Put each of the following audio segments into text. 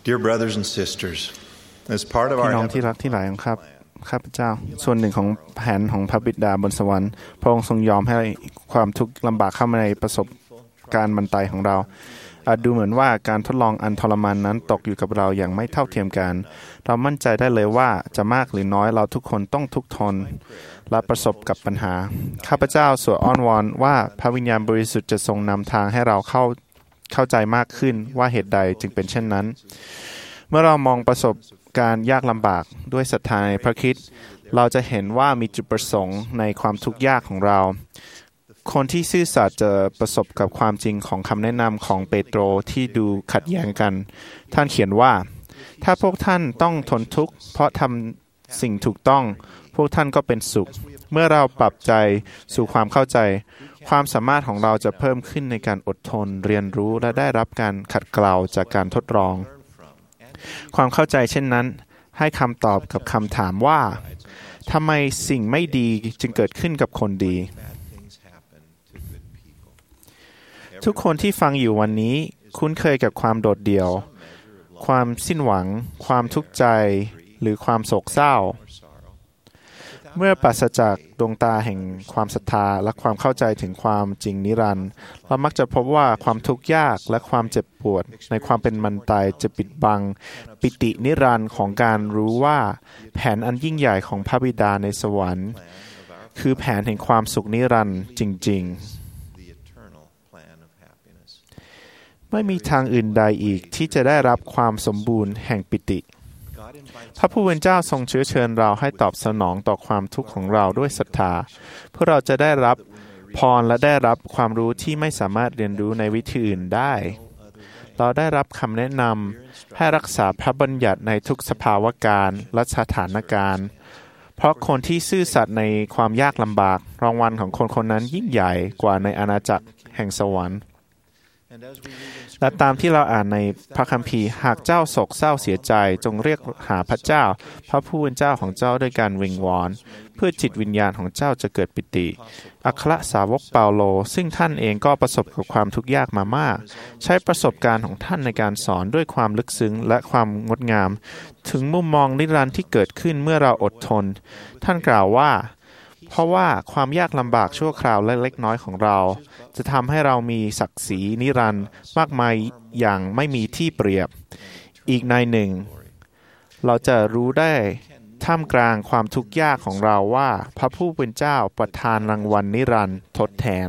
Dear brothers and sisters, as part of พี่ our น้องที่รักที่หลายของข้าพเจ้าส่วนหนึ่งของแผนของพระบิดาบนสวรรค์พระองค์ทรงยอมให้ความทุกข์ลำบากเข้ามาในประสบการณ์บรรทัยของเราอาจดูเหมือนว่าการทดลองอันทรมานนั้นตกอยู่กับเราอย่างไม่เท่าเทียมกันเรามั่นใจได้เลยว่าจะมากหรือน้อยเราทุกคนต้องทุกข์ทนและประสบกับปัญหาข้าพเจ้าสวดอ้อนวอนว่าพระวิญญาณบริสุทธิ์จะทรงนำทางให้เราเข้าใจมากขึ้นว่าเหตุใดจึงเป็นเช่นนั้นเมื่อเรามองประสบการยากลำบากด้วยศรัทธาในพระคริสต์เราจะเห็นว่ามีจุดประสงค์ในความทุกข์ยากของเราคนที่ซื่อสัตย์จะประสบกับความจริงของคำแนะนำของเปโตรที่ดูขัดแย้งกันท่านเขียนว่าถ้าพวกท่านต้องทนทุกข์เพราะทำสิ่งถูกต้องพวกท่านก็เป็นสุขเมื่อเราปรับใจสู่ความเข้าใจความสามารถของเราจะเพิ่มขึ้นในการอดทนเรียนรู้และได้รับการขัดเกลาจากการทดลองความเข้าใจเช่นนั้นให้คำตอบกับคำถามว่าทำไมสิ่งไม่ดีจึงเกิดขึ้นกับคนดีทุกคนที่ฟังอยู่วันนี้คุ้นเคยกับความโดดเดี่ยวความสิ้นหวังความทุกข์ใจหรือความโศกเศร้าเมื่อปราศจากดวงตาแห่งความศรัทธาและความเข้าใจถึงความจริงนิรันดร์เรามักจะพบว่าความทุกข์ยากและความเจ็บปวดในความเป็นมันตายจะปิดบังปิตินิรันดร์ของการรู้ว่าแผนอันยิ่งใหญ่ของพระบิดาในสวรรค์คือแผนแห่งความสุขนิรันดร์จริงๆไม่มีทางอื่นใดอีกที่จะได้รับความสมบูรณ์แห่งปิติพระผู้เป็นเจ้าทรงเชื้อเชิญเราให้ตอบสนองต่อความทุกข์ของเราด้วยศรัทธาเพื่อเราจะได้รับพรและได้รับความรู้ที่ไม่สามารถเรียนรู้ในวิธีอื่นได้เราได้รับคำแนะนำให้รักษาพระบัญญัติในทุกสภาวะการและสถานการณ์เพราะคนที่ซื่อสัตย์ในความยากลำบากรางวัลของคนคนนั้นยิ่งใหญ่กว่าในอาณาจักรแห่งสวรรค์และตามที่เราอ่านในพระคัมภีร์หากเจ้าโศกเศร้าเสียใจจงเรียกหาพระเจ้าพระผู้เป็นเจ้าของเจ้าด้วยการวิงวอนเพื่อจิตวิญญาณของเจ้าจะเกิดปิติอัครสาวกเปาโลซึ่งท่านเองก็ประสบกับความทุกข์ยากมามากใช้ประสบการณ์ของท่านในการสอนด้วยความลึกซึ้งและความงดงามถึงมุมมองนิรันดร์ที่เกิดขึ้นเมื่อเราอดทนท่านกล่าวว่าเพราะว่าความยากลำบากชั่วคราวและเล็กน้อยของเราจะทำให้เรามีศักดิ์ศรีนิรันดร์มากมายอย่างไม่มีที่เปรียบอีกในหนึ่งเราจะรู้ได้ท่ามกลางความทุกข์ยากของเราว่าพระผู้เป็นเจ้าประทานรางวัลนิรันดร์ทดแทน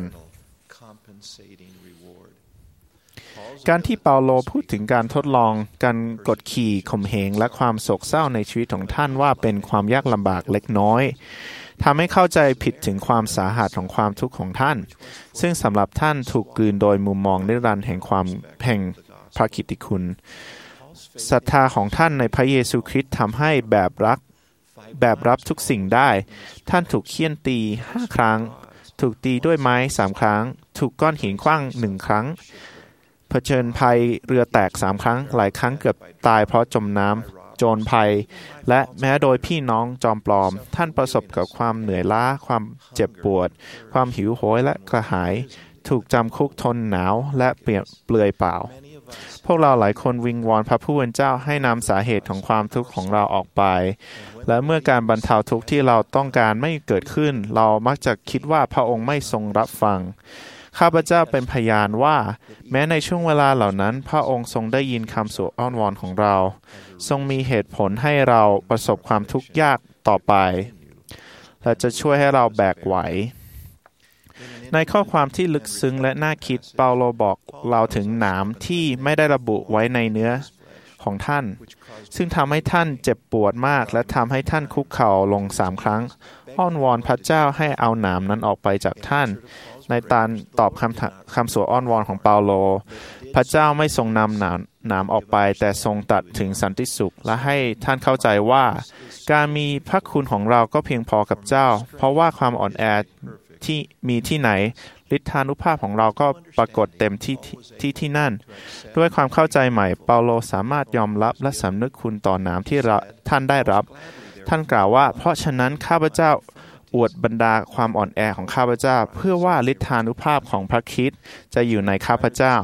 การที่เปาโลพูดถึงการทดลองการกดขี่ข่มเหงและความโศกเศร้าในชีวิตของท่านว่าเป็นความยากลำบากเล็กน้อยทำให้เข้าใจผิดถึงความสาหัสของความทุกข์ของท่านซึ่งสำหรับท่านถูกกลืนโดยมุมมองนิรันดร์แห่งความแห่งพระกิตติคุณศรัทธาของท่านในพระเยซูคริสต์ทำให้แบบรับทุกสิ่งได้ท่านถูกเฆี่ยนตี5 ครั้งถูกตีด้วยไม้3 ครั้งถูกก้อนหินขว้าง1 ครั้งเผชิญภัยเรือแตก3 ครั้งหลายครั้งเกือบตายเพราะจมน้ำโจรภัยและแม้โดยพี่น้องจอมปลอมท่านประสบกับความเหนื่อยล้าความเจ็บปวดความหิวโหยและกระหายถูกจำคุกทนหนาวและเปลือยเปล่าพวกเราหลายคนวิงวอนพระผู้เป็นเจ้าให้นำสาเหตุของความทุกข์ของเราออกไปและเมื่อการบรรเทาทุกข์ที่เราต้องการไม่เกิดขึ้นเรามักจะคิดว่าพระองค์ไม่ทรงรับฟังข้าพเจ้าเป็นพยานว่าแม้ในช่วงเวลาเหล่านั้นพระองค์ทรงได้ยินคำสวดอ้อนวอนของเราทรงมีเหตุผลให้เราประสบความทุกข์ยากต่อไปและจะช่วยให้เราแบกไหวในข้อความที่ลึกซึ้งและน่าคิดเปาโลบอกเราถึงหนามที่ไม่ได้ระบุไว้ในเนื้อของท่านซึ่งทำให้ท่านเจ็บปวดมากและทำให้ท่านคุกเข่าลง3 ครั้งอ้อนวอนพระเจ้าให้เอาหนามนั้นออกไปจากท่านในตอนตอบคำสวดอ้อนวอนของเปาโลพระเจ้าไม่ทรงนำหนามออกไปแต่ทรงตรัสถึงสันติสุขและให้ท่านเข้าใจว่าการมีพระคุณของเราก็เพียงพอกับเจ้าเพราะว่าความอ่อนแอที่มีที่ไหนฤทธานุภาพของเราก็ปรากฏเต็มที่นั่นด้วยความเข้าใจใหม่เปาโลสามารถยอมรับและสำนึกคุณต่อหนามที่ท่านได้รับท่านกล่าวว่าเพราะฉะนั้นข้าพเจ้าอวดบรรดาความอ่อนแอของข้าพเจ้าเพื่อว่าฤทธานุภาพของพระคริสต์จะอยู่ในข้าพเจ้า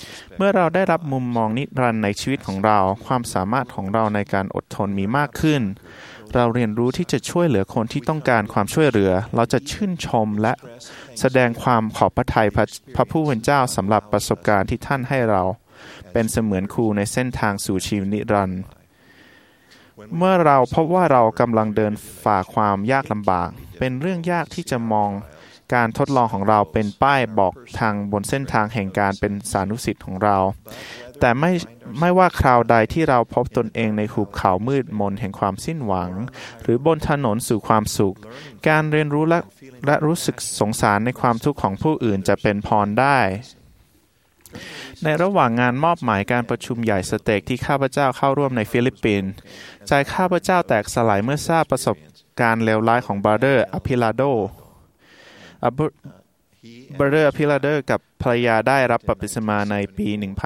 เมื่อเราได้รับมุมมองนิรันดร์ในชีวิตของเราความสามารถของเราในการอดทนมีมากขึ้นเราเรียนรู้ที่จะช่วยเหลือคนที่ต้องการความช่วยเหลือเราจะชื่นชมและแสดงความขอบพระทัยพระผู้เป็นเจ้าสำหรับประสบการณ์ที่ท่านให้เราเป็นเสมือนครูในเส้นทางสู่ชีวิตนิรันดร์เมื่อเราพบว่าเรากำลังเดินฝ่าความยากลำบากเป็นเรื่องยากที่จะมองการทดลองของเราเป็นป้ายบอกทางบนเส้นทางแห่งการเป็นสานุศิษย์ของเราแต่ไม่ว่าคราวใดที่เราพบตนเองในหุบเขามืดมนแห่งความสิ้นหวังหรือบนถนนสู่ความสุขการเรียนรู้และรู้สึกสงสารในความทุกข์ของผู้อื่นจะเป็นพรได้ในระหว่างงานมอบหมายการประชุมใหญ่สเต็กที่ข้าพเจ้าเข้าร่วมในฟิลิปปินส์ใจข้าพเจ้าแตกสลายเมื่อทราบประสบการณ์เลวร้ายของบราเดอร์อพิลาโดกับภรรยาได้รับบัพติศมาในปี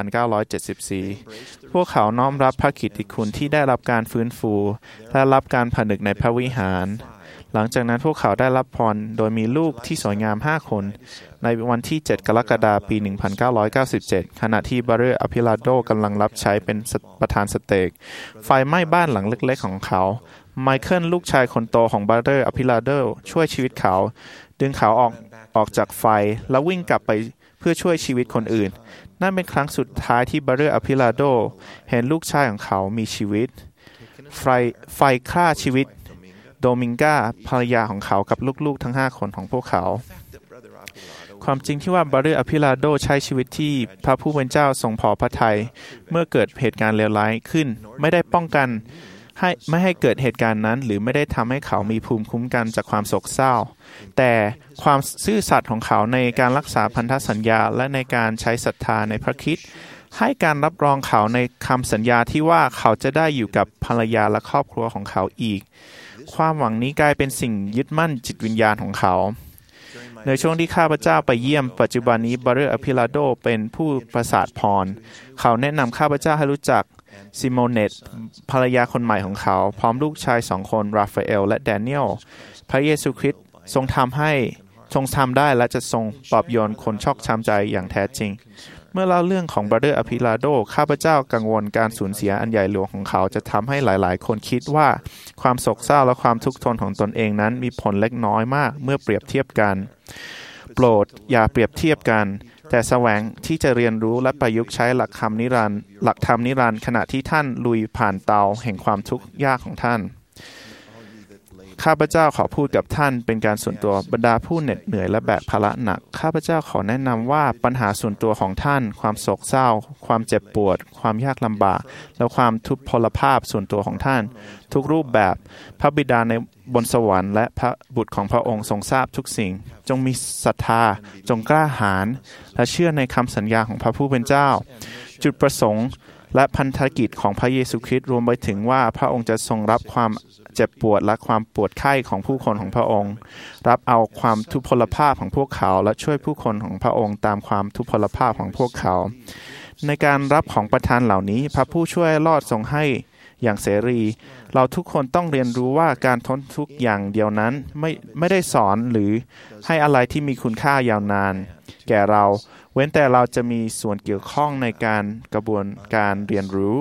1974 พวกเขาน้อมรับพระกิตติคุณที่ได้รับการฟื้นฟูและรับการผนึกในพระวิหารหลังจากนั้นพวกเขาได้รับพรโดยมีลูกที่สวยงาม5คนในวันที่7กรกฎาคมปี 1997 ขณะที่บราเดอร์อพิลาโดกำลังรับใช้เป็นประธานสเต็กไฟไหม้บ้านหลังเล็กๆของเขาไมเคิลลูกชายคนโตของบราเดอร์อพิลาโดช่วยชีวิตเขาดึงเขาออกจากไฟแล้ววิ่งกลับไปเพื่อช่วยชีวิตคนอื่นนั่นเป็นครั้งสุดท้ายที่บราเดอร์อพิลาโดเห็นลูกชายของเขามีชีวิตไฟฆ่าชีวิตโดมิงกาภรรยาของเขากับลูกๆทั้ง5คนของพวกเขาความจริงที่ว่าบราเดอร์อพิลาโดใช้ชีวิตที่พระผู้เป็นเจ้าทรงพอพระทัยเมื่อเกิดเหตุการณ์เลวร้ายขึ้นไม่ได้ป้องกันไม่ให้เกิดเหตุการณ์นั้นหรือไม่ได้ทำให้เขามีภูมิคุ้มกันจากความโศกเศร้าแต่ความซื่อสัตย์ของเขาในการรักษาพันธสัญญาและในการใช้ศรัทธาในพระคริสต์ให้การรับรองเขาในคำสัญญาที่ว่าเขาจะได้อยู่กับภรรยาและครอบครัวของเขาอีกความหวังนี้กลายเป็นสิ่งยึดมั่นจิตวิญญาณของเขาในช่วงที่ข้าพเจ้าไปเยี่ยมปัจจุบันนี้บราเดอร์อพิลาโดเป็นผู้ประสาทพรเขาแนะนำข้าพเจ้าให้รู้จักซิโมเนตภรรยาคนใหม่ของเขาพร้อมลูกชาย2คนราฟาเอลและแดเนียลพระเยซูคริสต์ทรงทำได้และจะทรงปลอบโยนคนชอกช้ำใจอย่างแท้จริงเมื่อเล่าเรื่องของบราเดอร์อพิลาโดข้าพเจ้ากังวลการสูญเสียอันใหญ่หลวงของเขาจะทำให้หลายๆคนคิดว่าความโศกเศร้าและความทุกข์ทนของตนเองนั้นมีผลเล็กน้อยมากเมื่อเปรียบเทียบกันโปรดอย่าเปรียบเทียบกันแต่แสวงที่จะเรียนรู้และประยุกต์ใช้หลักธรรมนิรันดร์ขณะที่ท่านลุยผ่านเตาแห่งความทุกข์ยากของท่านข้าพเจ้าขอพูดกับท่านเป็นการส่วนตัวบรรดาผู้เหน็ดเหนื่อยและแบกภาระหนักข้าพเจ้าขอแนะนำว่าปัญหาส่วนตัวของท่านความโศกเศร้าความเจ็บปวดความยากลำบากและความทุพพลภาพส่วนตัวของท่านทุกรูปแบบพระบิดาในบนสวรรค์และพระบุตรของพระองค์ทรงทราบทุกสิ่งจงมีศรัทธาจงกล้าหาญและเชื่อในคำสัญญาของพระผู้เป็นเจ้าจุดประสงค์และพันธกิจของพระเยซูคริสต์รวมไปถึงว่าพระองค์จะทรงรับความเจ็บปวดและความปวดไข้ของผู้คนของพระองค์รับเอาความทุพพลภาพของพวกเขาและช่วยผู้คนของพระองค์ตามความทุพพลภาพของพวกเขาในการรับของประทานเหล่านี้พระผู้ช่วยรอดทรงให้อย่างเสรีเราทุกคนต้องเรียนรู้ว่าการทนทุกข์อย่างเดียวนั้นไม่ได้สอนหรือให้อะไรที่มีคุณค่ายาวนานแก่เราเว้นแต่เราจะมีส่วนเกี่ยวข้องในการกระบวนการเรียนรู้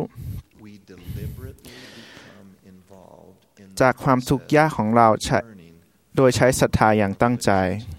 จากความทุกข์ยากของเราโดยใช้ศรัทธาอย่างตั้งใจ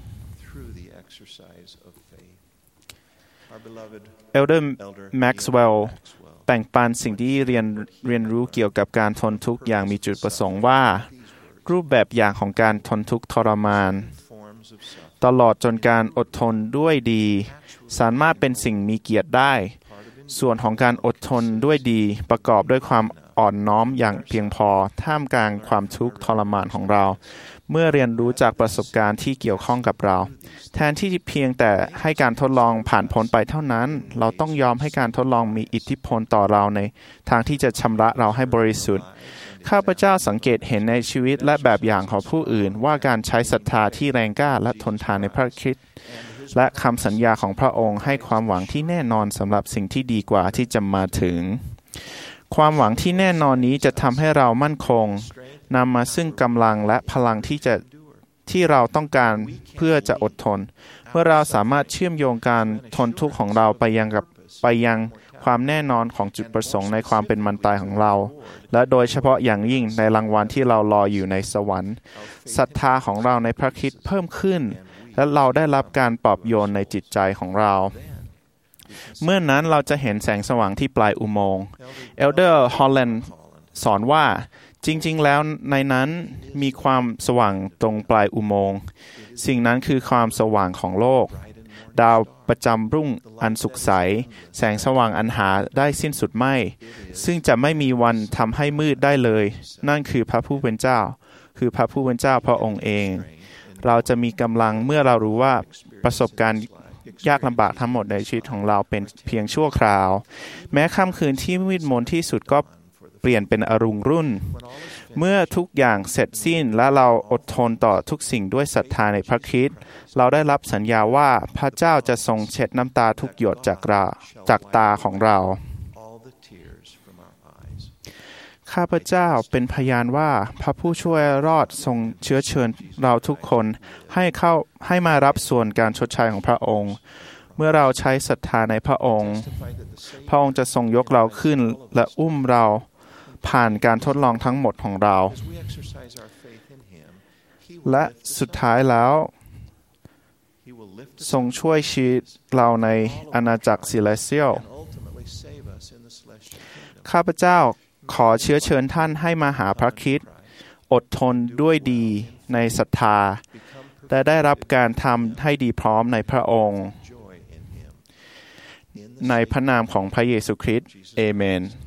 เอลเดอร์แม็กซ์เวลล์แบ่งปันสิ่งที่เรียนรู้เกี่ยวกับการทนทุกข์อย่างมีจุดประสงค์ว่ารูปแบบอย่างของการทนทุกข์ทรมานตลอดจนการอดทนด้วยดีสามารถเป็นสิ่งมีเกียรติได้ส่วนของการอดทนด้วยดีประกอบด้วยความอ่อนน้อมอย่างเพียงพอท่ามกลางความทุกข์ทรมานของเราเมื่อเรียนรู้จากประสบการณ์ที่เกี่ยวข้องกับเราแทนที่เพียงแต่ให้การทดลองผ่านพ้นไปเท่านั้นเราต้องยอมให้การทดลองมีอิทธิพลต่อเราในทางที่จะชำระเราให้บริสุทธิ์ข้าพเจ้าสังเกตเห็นในชีวิตและแบบอย่างของผู้อื่นว่าการใช้ศรัทธาที่แรงกล้าและทนทานในพระคริสต์และคำสัญญาของพระองค์ให้ความหวังที่แน่นอนสำหรับสิ่งที่ดีกว่าที่จะมาถึงความหวังที่แน่นอนนี้จะทำให้เรามั่นคงนำมาซึ่งกำลังและพลังที่เราต้องการเพื่อจะอดทนเมื่อเราสามารถเชื่อมโยงการทนทุกข์ของเราไปยังกับไปยังความแน่นอนของจุดประสงค์ในความเป็นมันตายของเราและโดยเฉพาะอย่างยิ่งในรางวัลที่เรารออยู่ในสวรรค์ศรัทธาของเราในพระคริสต์เพิ่มขึ้นและเราได้รับการปลอบโยนในจิตใจของเราเมื่อนั้นเราจะเห็นแสงสว่างที่ปลายอุโมงค์เอลเดอร์ฮอลแลนด์สอนว่าจริงๆแล้วในนั้นมีความสว่างตรงปลายอุโมงค์สิ่งนั้นคือความสว่างของโลกดาวประจำรุ่งอันสุขใสแสงสว่างอันหาได้สิ้นสุดไม่ซึ่งจะไม่มีวันทำให้มืดได้เลยนั่นคือพระผู้เป็นเจ้าคือพระผู้เป็นเจ้าพระองค์เองเราจะมีกำลังเมื่อเรารู้ว่าประสบการณ์ยากลำบากทั้งหมดในชีวิตของเราเป็นเพียงชั่วคราวแม้ค่ำคืนที่มืดมนที่สุดก็เปลี่ยนเป็นอรุณรุ่งเมื่อทุกอย่างเสร็จสิ้นและเราอดทนต่อทุกสิ่งด้วยศรัทธาในพระคริสต์เราได้รับสัญญาว่าพระเจ้าจะทรงเช็ดน้ำตาทุกหยดจากตาของเราข้าพเจ้าเป็นพยานว่าพระผู้ช่วยรอดทรงเชื้อเชิญเราทุกคนให้มารับส่วนการชดใช้ของพระองค์เมื่อเราใช้ศรัทธาในพระองค์พระองค์จะทรงยกเราขึ้นและอุ้มเราผ่านการทดลองทั้งหมดของเราและสุดท้ายแล้วทรงช่วยชีวิตเราในอาณาจักรซิเลเซียลข้าพเจ้าขอเชื้อเชิญท่านให้มาหาพระคริสต์อดทนด้วยดีในศรัทธาและได้รับการทำให้ดีพร้อมในพระองค์ในพระนามของพระเยซูคริสต์เอเมน